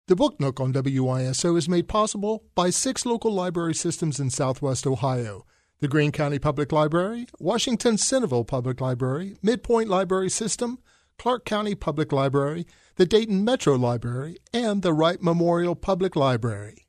The Book Nook on WYSO is made possible by 6 local library systems in Southwest Ohio: the Greene County Public Library, Washington Centerville Public Library, Midpoint Library System, Clark County Public Library, the Dayton Metro Library, and the Wright Memorial Public Library.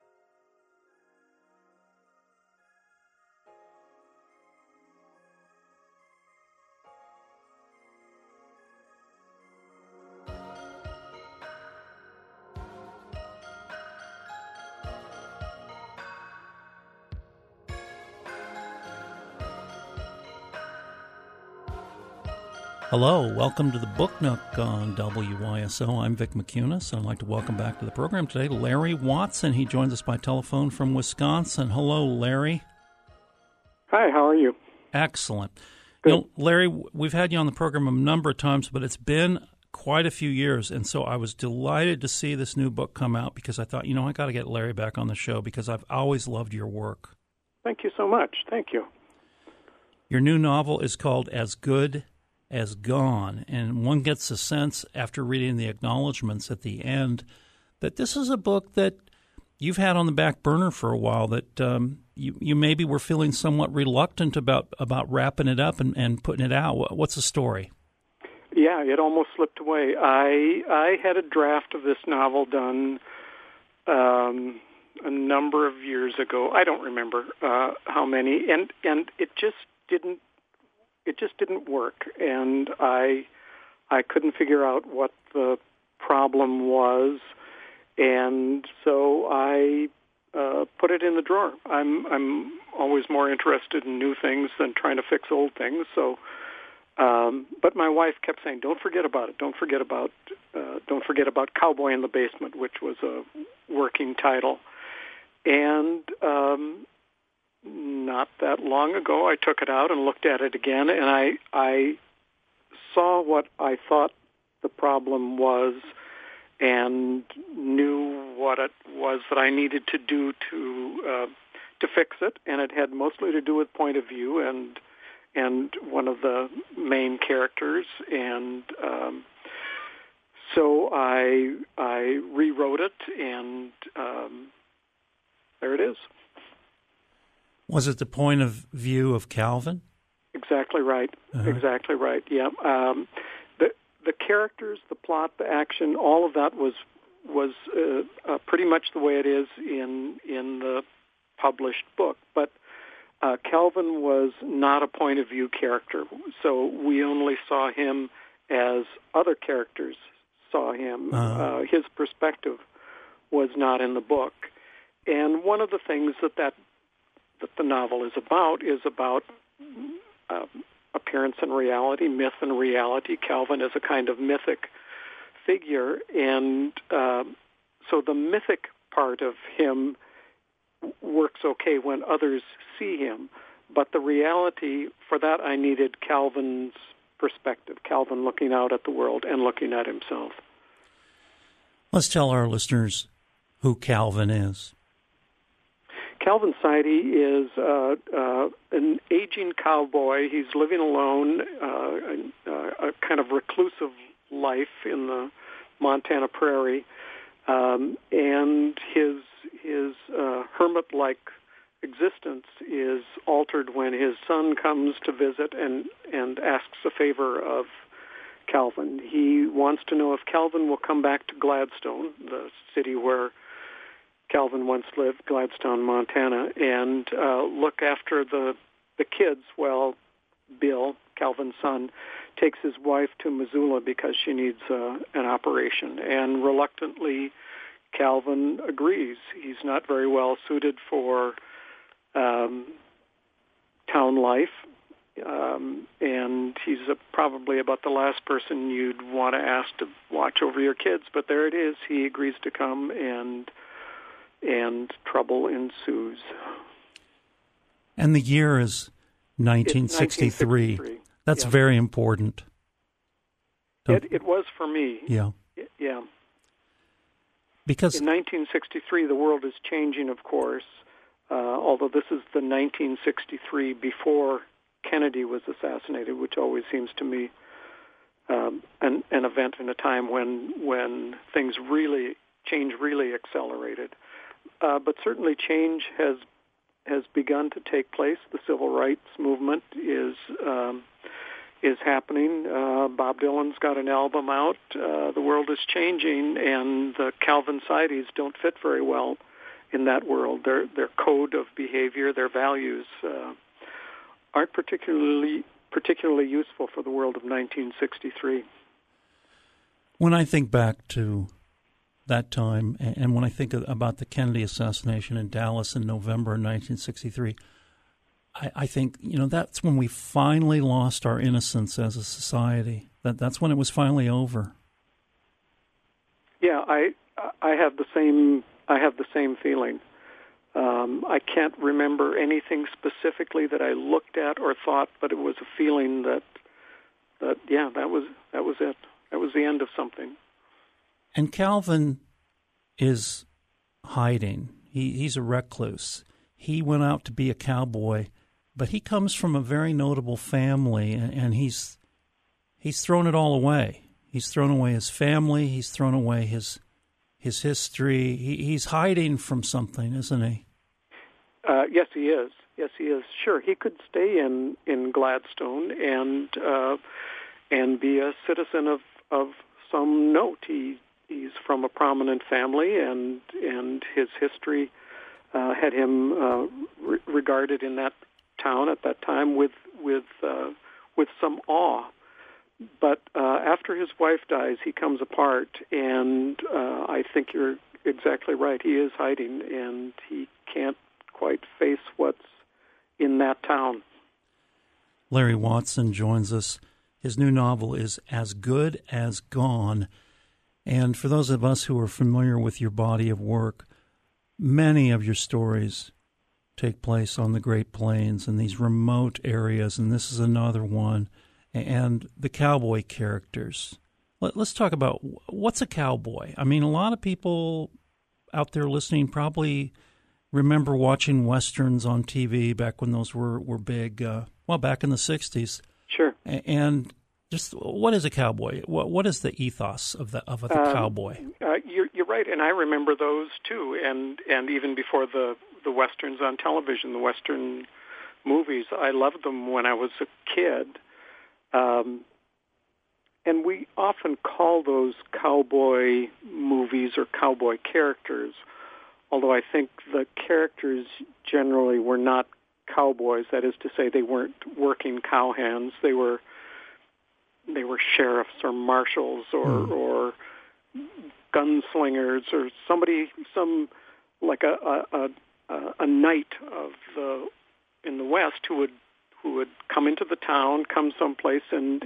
Hello, welcome to the Book Nook on WYSO. I'm Vic McCunis, and I'd like to welcome back to the program today Larry Watson. He joins us by telephone from Wisconsin. Hello, Larry. Hi, how are you? Excellent. Good. You know, Larry, we've had you on the program a number of times, but it's been quite a few years, and so I was delighted to see this new book come out because I thought, I got to get Larry back on the show because I've always loved your work. Thank you so much. Thank you. Your new novel is called As Good as Gone, and one gets a sense after reading the acknowledgments at the end that this is a book that you've had on the back burner for a while, that you maybe were feeling somewhat reluctant about wrapping it up and putting it out. What's the story? Yeah, it almost slipped away. I had a draft of this novel done a number of years ago. I don't remember how many, and it just didn't work, and I couldn't figure out what the problem was, and so I put it in the drawer. I'm always more interested in new things than trying to fix old things. So, but my wife kept saying, "Don't forget about it. Don't forget about Cowboy in the Basement," which was a working title, and not that long ago, I took it out and looked at it again, and I saw what I thought the problem was and knew what it was that I needed to do to fix it, and it had mostly to do with point of view and one of the main characters, and so I rewrote it, and there it is. Was it the point of view of Calvin? Exactly right. Uh-huh. Exactly right. Yeah. The characters, the plot, the action, all of that was pretty much the way it is in the published book. But Calvin was not a point of view character, so we only saw him as other characters saw him. Uh-huh. His perspective was not in the book, and one of the things that the novel is about appearance and reality, myth and reality. Calvin is a kind of mythic figure, and so the mythic part of him works okay when others see him, but the reality, for that I needed Calvin's perspective, Calvin looking out at the world and looking at himself. Let's tell our listeners who Calvin is. Calvin Sidey is an aging cowboy. He's living alone, a kind of reclusive life in the Montana prairie, and his hermit-like existence is altered when his son comes to visit and asks a favor of Calvin. He wants to know if Calvin will come back to Gladstone, the city where Calvin once lived, Gladstone, Montana, and look after the kids while Bill, Calvin's son, takes his wife to Missoula because she needs an operation. And reluctantly, Calvin agrees. He's not very well suited for town life, and he's probably about the last person you'd want to ask to watch over your kids. But there it is. He agrees to come, and trouble ensues. And the year is 1963. That's very important. It was for me. Yeah. Yeah. Because in 1963, the world is changing, of course, although this is the 1963 before Kennedy was assassinated, which always seems to me an event in a time when things really change really accelerated. But certainly change has begun to take place. The civil rights movement is happening. Bob Dylan's got an album out. The world is changing, and the Calvin Societies don't fit very well in that world. Their code of behavior, their values, aren't particularly useful for the world of 1963. When I think back to that time, and when I think about the Kennedy assassination in Dallas in November 1963, I think, that's when we finally lost our innocence as a society. That's when it was finally over. Yeah, I have the same feeling. I can't remember anything specifically that I looked at or thought, but it was a feeling that was it. That was the end of something. And Calvin is hiding. He's a recluse. He went out to be a cowboy, but he comes from a very notable family, and he's thrown it all away. He's thrown away his family. He's thrown away his history. He's hiding from something, isn't he? Yes, he is. Yes, he is. Sure, he could stay in Gladstone and be a citizen of some note. He's from a prominent family, and his history had him regarded in that town at that time with some awe. But after his wife dies, he comes apart, and I think you're exactly right. He is hiding, and he can't quite face what's in that town. Larry Watson joins us. His new novel is As Good as Gone. And for those of us who are familiar with your body of work, many of your stories take place on the Great Plains and these remote areas, and this is another one. And the cowboy characters. Let's talk about what's a cowboy. I mean, a lot of people out there listening probably remember watching Westerns on TV back when those were big, back in the 60s. Sure. And just what is a cowboy? What is the ethos of the cowboy? You're right, and I remember those too, and even before the Westerns on television, the Western movies. I loved them when I was a kid. And we often call those cowboy movies or cowboy characters, although I think the characters generally were not cowboys. That is to say, they weren't working cowhands. They were sheriffs or marshals or gunslingers or some like a knight in the West who would come into the town, come someplace, and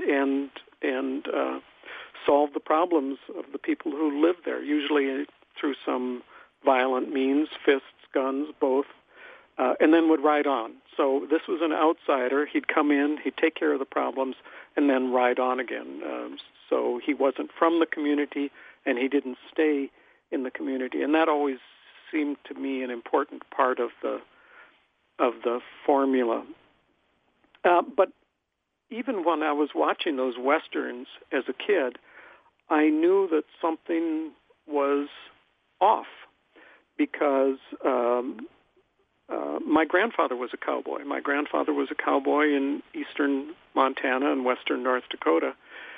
solve the problems of the people who live there, usually through some violent means, fists, guns, both, and then would ride on. So this was an outsider. He'd come in, he'd take care of the problems, and then ride on again. So he wasn't from the community, and he didn't stay in the community. And that always seemed to me an important part of the formula. But even when I was watching those Westerns as a kid, I knew that something was off because my grandfather was a cowboy. My grandfather was a cowboy in eastern Montana and western North Dakota,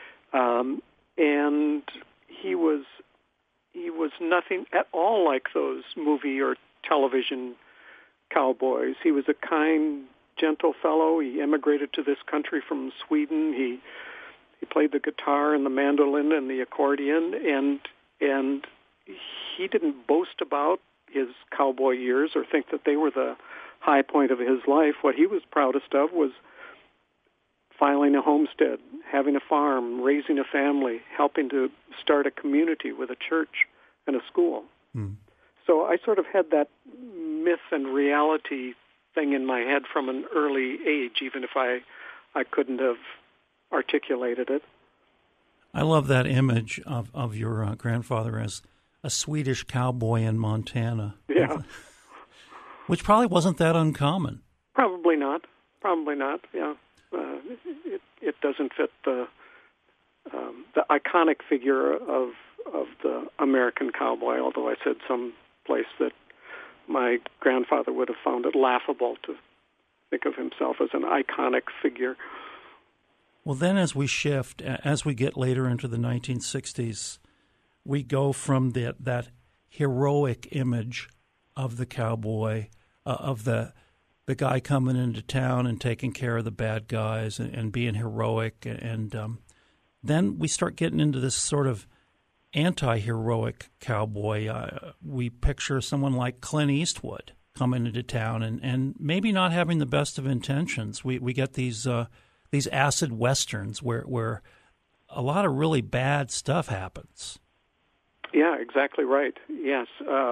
and he was nothing at all like those movie or television cowboys. He was a kind, gentle fellow. He immigrated to this country from Sweden. He played the guitar and the mandolin and the accordion, and he didn't boast about his cowboy years or think that they were the high point of his life. What he was proudest of was filing a homestead, having a farm, raising a family, helping to start a community with a church and a school. So I sort of had that myth and reality thing in my head from an early age, even if I couldn't have articulated it. I love that image of your grandfather as a Swedish cowboy in Montana. Yeah. Which probably wasn't that uncommon. Probably not, yeah. It doesn't fit the iconic figure of the American cowboy, although I said some place that my grandfather would have found it laughable to think of himself as an iconic figure. Well, then as we shift, as we get later into the 1960s, we go from that heroic image of the cowboy, of the guy coming into town and taking care of the bad guys and being heroic. And then we start getting into this sort of anti-heroic cowboy. We picture someone like Clint Eastwood coming into town and maybe not having the best of intentions. We get these acid westerns where a lot of really bad stuff happens. Yeah, exactly right. Yes,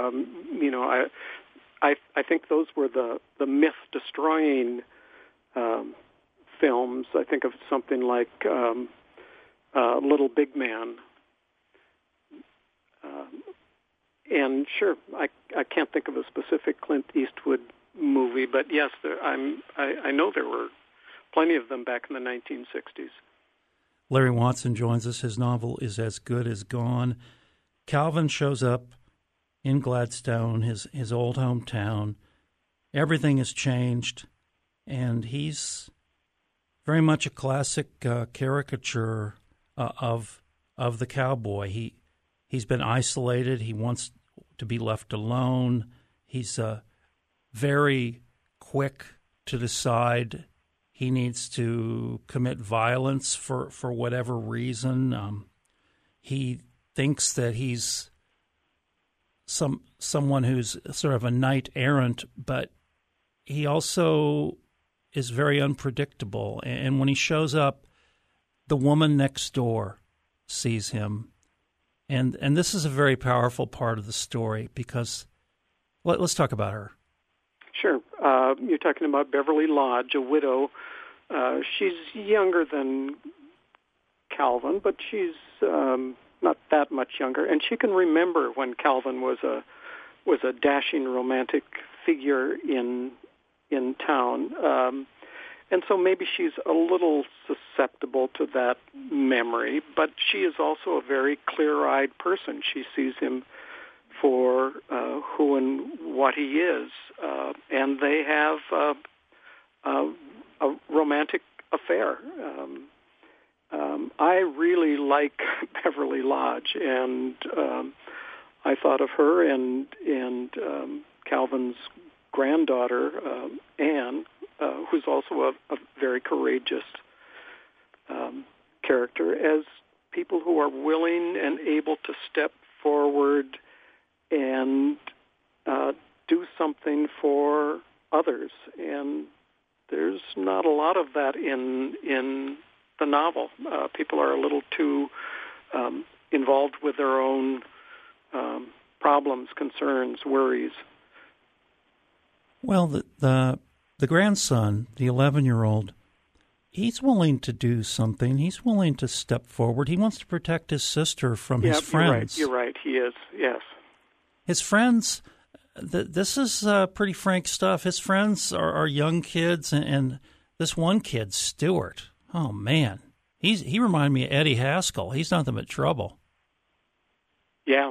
I think those were the myth-destroying films. I think of something like Little Big Man. And sure, I can't think of a specific Clint Eastwood movie, but yes, I know there were plenty of them back in the 1960s. Larry Watson joins us. His novel is As Good as Gone. Calvin shows up in Gladstone, his old hometown. Everything has changed, and he's very much a classic caricature of the cowboy. He's been isolated. He wants to be left alone. He's very quick to decide he needs to commit violence for whatever reason. He thinks that he's someone who's sort of a knight errant, but he also is very unpredictable. And when he shows up, the woman next door sees him. And this is a very powerful part of the story because let's talk about her. Sure. You're talking about Beverly Lodge, a widow. She's younger than Calvin, but she's not that much younger, and she can remember when Calvin was a dashing romantic figure in town. And so maybe she's a little susceptible to that memory, but she is also a very clear-eyed person. She sees him for who and what he is, and they have a romantic affair. I really like Beverly Lodge, and I thought of her and Calvin's granddaughter, Anne, who's also a very courageous character, as people who are willing and able to step forward and do something for others. And there's not a lot of that in the novel. People are a little too involved with their own problems, concerns, worries. Well, the grandson, the 11-year-old, he's willing to do something. He's willing to step forward. He wants to protect his sister from his friends. You're right. He is, yes. His friends, this is pretty frank stuff. His friends are young kids, and this one kid, Stuart, oh, man, he reminded me of Eddie Haskell. He's nothing but trouble. Yeah,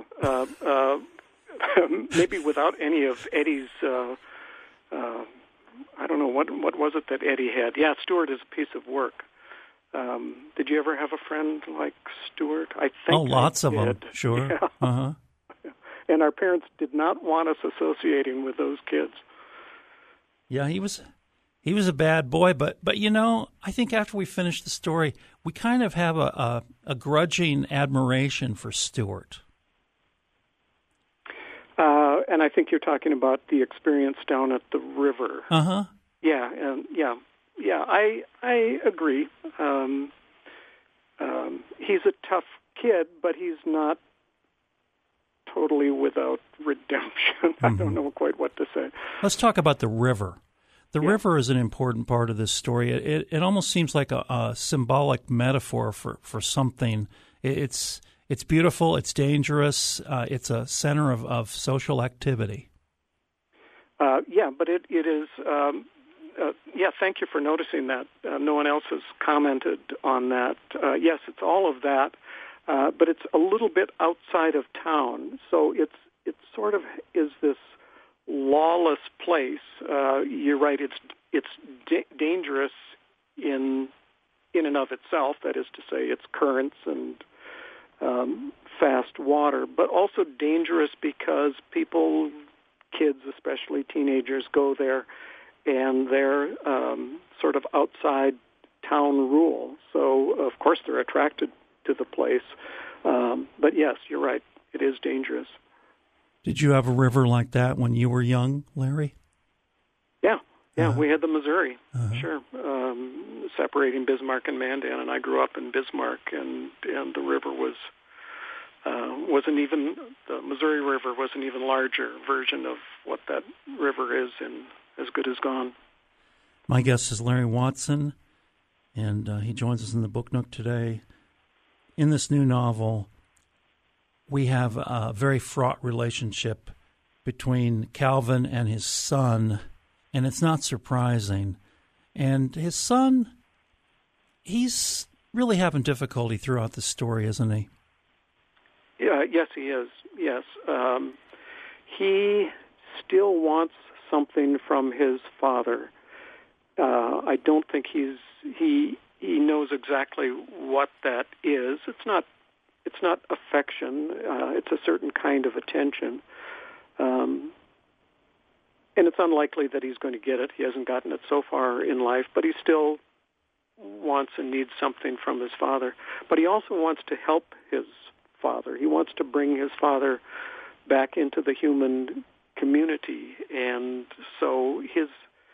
maybe without any of Eddie's, I don't know, what was it that Eddie had? Yeah, Stuart is a piece of work. Did you ever have a friend like Stuart? I think lots of them, sure. Yeah. Uh-huh. And our parents did not want us associating with those kids. Yeah, he was a bad boy, but I think after we finish the story, we kind of have a grudging admiration for Stuart. And I think you're talking about the experience down at the river. Uh-huh. Yeah, and I agree. He's a tough kid, but he's not totally without redemption. Mm-hmm. I don't know quite what to say. Let's talk about the river. The river is an important part of this story. It almost seems like a symbolic metaphor for something. It's beautiful. It's dangerous. It's a center of social activity. But it is. Thank you for noticing that. No one else has commented on that. Yes, it's all of that. but it's a little bit outside of town. So it sort of is this lawless place. You're right; it's dangerous in and of itself. That is to say, its currents and fast water, but also dangerous because people, kids especially, teenagers, go there, and they're sort of outside town rule. So, of course, they're attracted to the place. But yes, you're right. It is dangerous. Did you have a river like that when you were young, Larry? Yeah, we had the Missouri, sure, separating Bismarck and Mandan, and I grew up in Bismarck, and the river the Missouri River was an even larger version of what that river is in As Good as Gone. My guest is Larry Watson, and he joins us in the Book Nook today. In this new novel, we have a very fraught relationship between Calvin and his son, and it's not surprising. And his son, he's really having difficulty throughout the story, isn't he? Yeah, yes, he is. Yes. He still wants something from his father. I don't think he knows exactly what that is. It's not affection. It's a certain kind of attention. And it's unlikely that he's going to get it. He hasn't gotten it so far in life, but he still wants and needs something from his father. But he also wants to help his father. He wants to bring his father back into the human community. And so his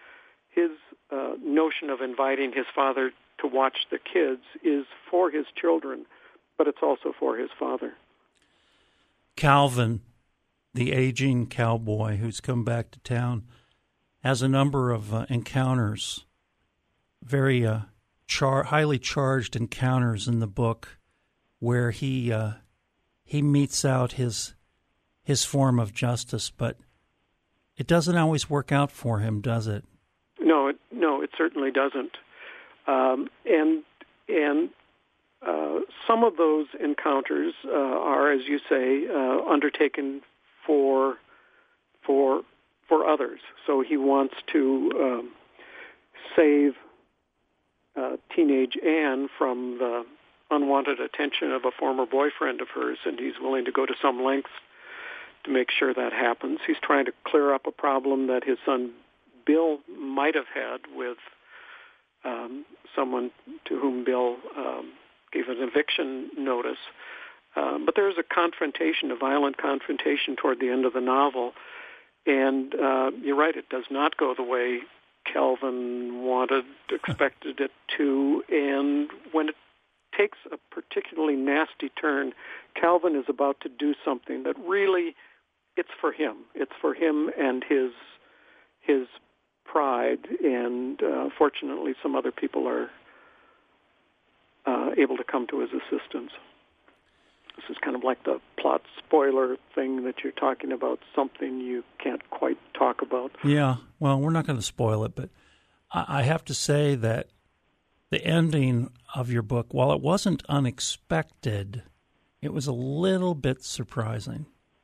notion of inviting his father to watch the kids is for his children, but it's also for his father. Calvin, the aging cowboy who's come back to town, has a number of encounters, very highly charged encounters in the book, where he metes out his form of justice, but it doesn't always work out for him, does it? No, it certainly doesn't. And some of those encounters are, as you say, undertaken for others. So he wants to save teenage Anne from the unwanted attention of a former boyfriend of hers, and he's willing to go to some lengths to make sure that happens. He's trying to clear up a problem that his son Bill might have had with someone to whom Bill gave an eviction notice. But there's a violent confrontation toward the end of the novel. And you're right, it does not go the way Calvin expected it to. And when it takes a particularly nasty turn, Calvin is about to do something that really, it's for him. It's for him and his pride. And fortunately, some other people are able to come to his assistance. This is kind of like the plot spoiler thing that you're talking about, something you can't quite talk about. Yeah, well, we're not going to spoil it, but I have to say that the ending of your book, while it wasn't unexpected, it was a little bit surprising.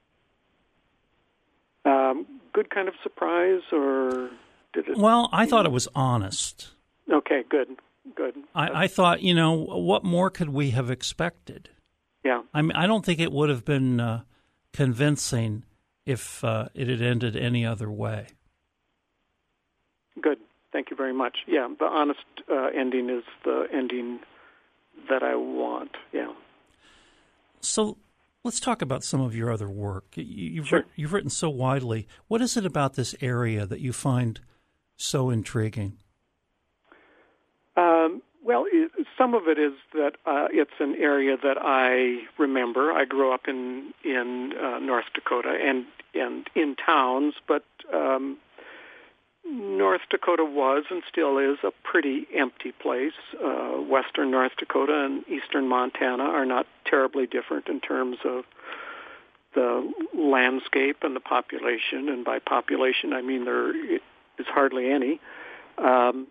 Good kind of surprise, or did it? Well, I thought it was honest. Okay, good. I thought, what more could we have expected? Yeah. I mean, I don't think it would have been convincing if it had ended any other way. Good. Thank you very much. Yeah, the honest ending is the ending that I want. Yeah. So let's talk about some of your other work. You've written so widely. What is it about this area that you find so intriguing? Well, some of it is that it's an area that I remember. I grew up in North Dakota and in towns, but North Dakota was and still is a pretty empty place. Western North Dakota and eastern Montana are not terribly different in terms of the landscape and the population, and by population I mean there is hardly any.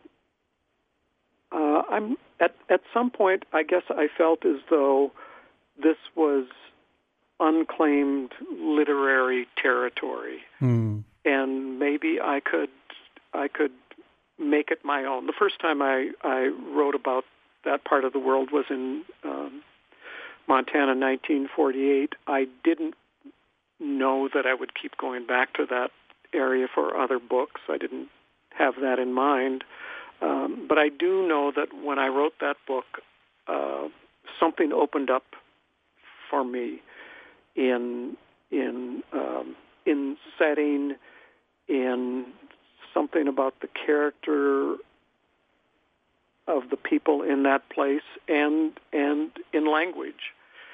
I'm at some point, I guess I felt as though this was unclaimed literary territory, and maybe I could make it my own. The first time I wrote about that part of the world was in Montana, 1948. I didn't know that I would keep going back to that area for other books. I didn't have that in mind. But I do know that when I wrote that book, something opened up for me in setting, in something about the character of the people in that place, and in language,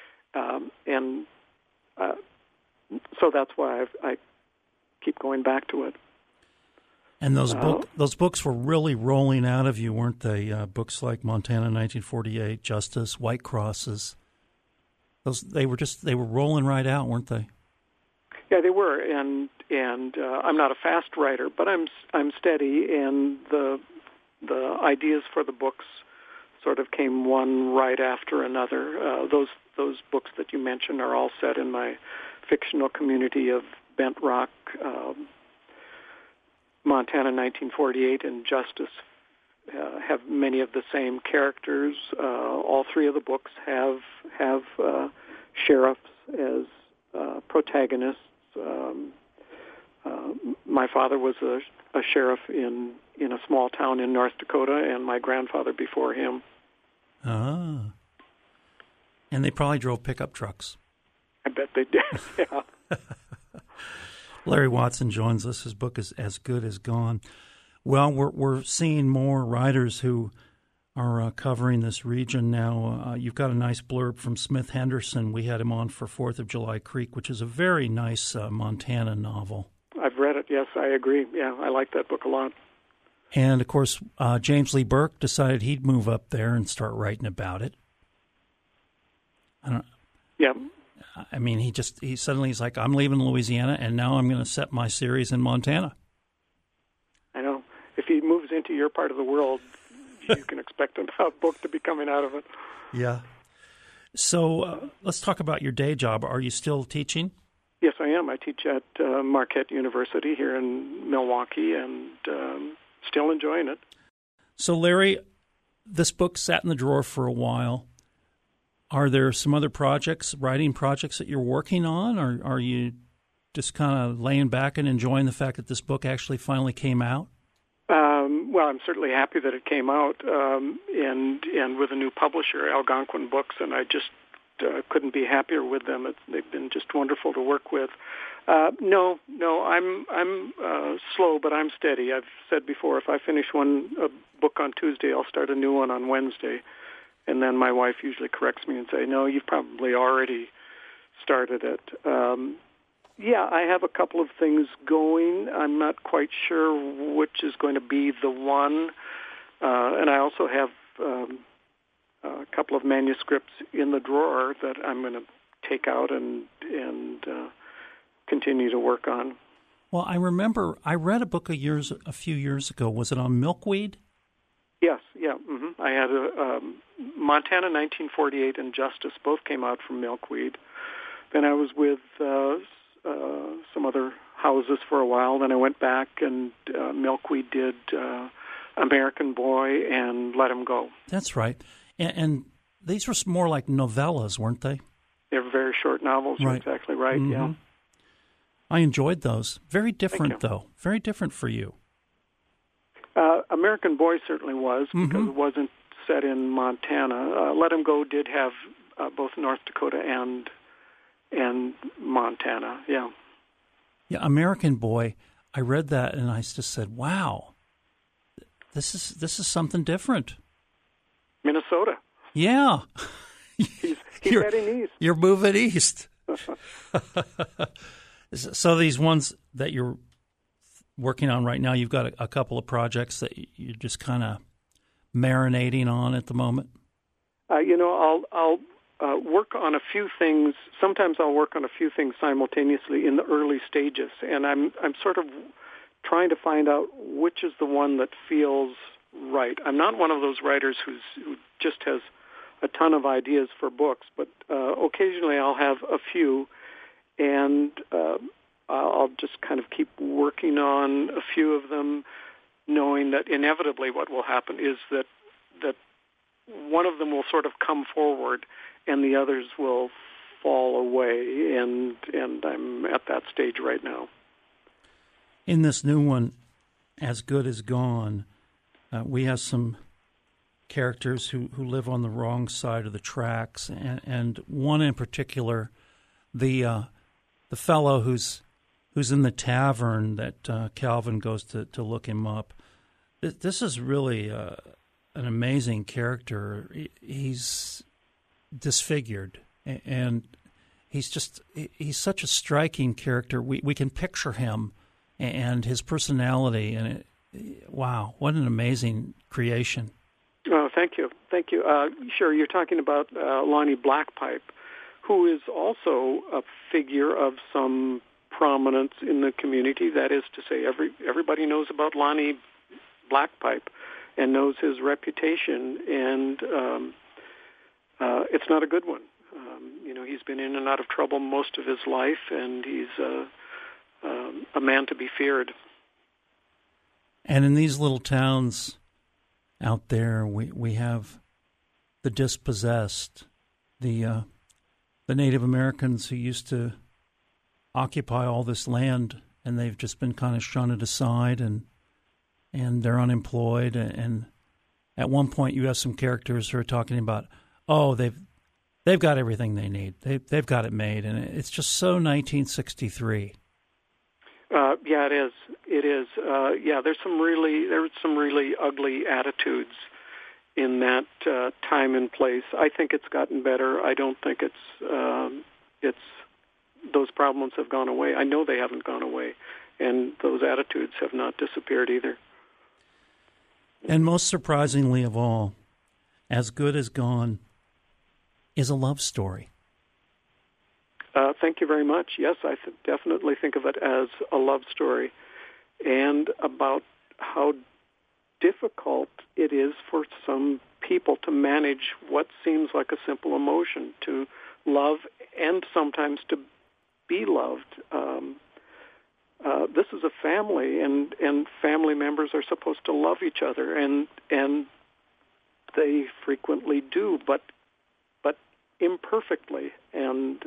so that's why I keep going back to it. And those books were really rolling out of you, weren't they? Books like Montana 1948, Justice, White Crosses. They were rolling right out, weren't they? Yeah, they were. And I'm not a fast writer, but I'm steady. And the ideas for the books sort of came one right after another. Those books that you mentioned are all set in my fictional community of Bent Rock. Montana 1948 and Justice have many of the same characters. All three of the books have sheriffs as protagonists. My father was a sheriff in a small town in North Dakota, and my grandfather before him. Ah. And they probably drove pickup trucks. I bet they did, yeah. Larry Watson joins us. His book is As Good as Gone. Well, we're seeing more writers who are covering this region now. You've got a nice blurb from Smith Henderson. We had him on for 4th of July Creek, which is a very nice Montana novel. I've read it, yes, I agree. Yeah, I like that book a lot. And, of course, James Lee Burke decided he'd move up there and start writing about it. Yeah. I mean, he suddenly he's like, I'm leaving Louisiana, and now I'm going to set my series in Montana. I know. If he moves into your part of the world, you can expect a book to be coming out of it. Yeah. So let's talk about your day job. Are you still teaching? Yes, I am. I teach at Marquette University here in Milwaukee, and still enjoying it. So, Larry, this book sat in the drawer for a while. Are there some other writing projects that you're working on, or are you just kind of laying back and enjoying the fact that this book actually finally came out? Well, I'm certainly happy that it came out, and with a new publisher, Algonquin Books, and I just couldn't be happier with them. They've been just wonderful to work with. No, I'm slow, but I'm steady. I've said before, if I finish a book on Tuesday, I'll start a new one on Wednesday. And then my wife usually corrects me and say, no, you've probably already started it. Yeah, I have a couple of things going. I'm not quite sure which is going to be the one. And I also have a couple of manuscripts in the drawer that I'm going to take out and continue to work on. Well, I remember I read a book a few years ago. Was it on milkweed? Yes, yeah. Mm-hmm. I had Montana 1948 and Justice both came out from Milkweed. Then I was with some other houses for a while. Then I went back and Milkweed did American Boy and Let Him Go. That's right. And these were more like novellas, weren't they? They're very short novels. Right. You're exactly right, mm-hmm. Yeah. I enjoyed those. Very different, though. Very different for you. American Boy certainly was, because it wasn't set in Montana. Let Him Go did have both North Dakota and Montana, yeah. Yeah, American Boy, I read that and I just said, wow, this is something different. Minnesota. Yeah. He's heading east. You're moving east. So these ones that you're working on right now, you've got a couple of projects that you're just kind of marinating on at the moment? I'll work on a few things. Sometimes I'll work on a few things simultaneously in the early stages, and I'm sort of trying to find out which is the one that feels right. I'm not one of those writers who just has a ton of ideas for books, but occasionally I'll have a few, and I'll just kind of keep working on a few of them, knowing that inevitably what will happen is that one of them will sort of come forward and the others will fall away, and I'm at that stage right now. In this new one, As Good as Gone, we have some characters who live on the wrong side of the tracks, and one in particular, the fellow who's in the tavern that Calvin goes to look him up. This is really an amazing character. He's disfigured, and he's such a striking character. We can picture him and his personality, and wow, what an amazing creation. Oh, thank you. Sure, you're talking about Lonnie Blackpipe, who is also a figure of some prominence in the community. That is to say, everybody knows about Lonnie Blackpipe and knows his reputation, and it's not a good one. He's been in and out of trouble most of his life, and he's a man to be feared. And in these little towns out there, we have the dispossessed, the Native Americans who used to occupy all this land, and they've just been kind of shunted aside, and they're unemployed. And at one point, you have some characters who are talking about, oh, they've got everything they need. They've got it made, and it's just so 1963. Yeah, it is. It is. There's some really ugly attitudes in that time and place. I think it's gotten better. I don't think it's those problems have gone away. I know they haven't gone away, and those attitudes have not disappeared either. And most surprisingly of all, As Good as Gone is a love story. Thank you very much. Yes, I definitely think of it as a love story, and about how difficult it is for some people to manage what seems like a simple emotion, to love and sometimes to be loved. This is a family, and family members are supposed to love each other, and they frequently do, but imperfectly. And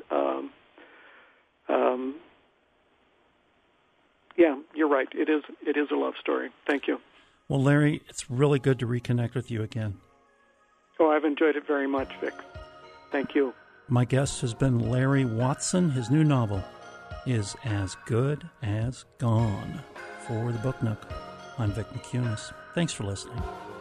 you're right. It is a love story. Thank you. Well, Larry, it's really good to reconnect with you again. Oh, I've enjoyed it very much, Vic. Thank you. My guest has been Larry Watson. His new novel is As Good as Gone. For the Book Nook, I'm Vic McCunis. Thanks for listening.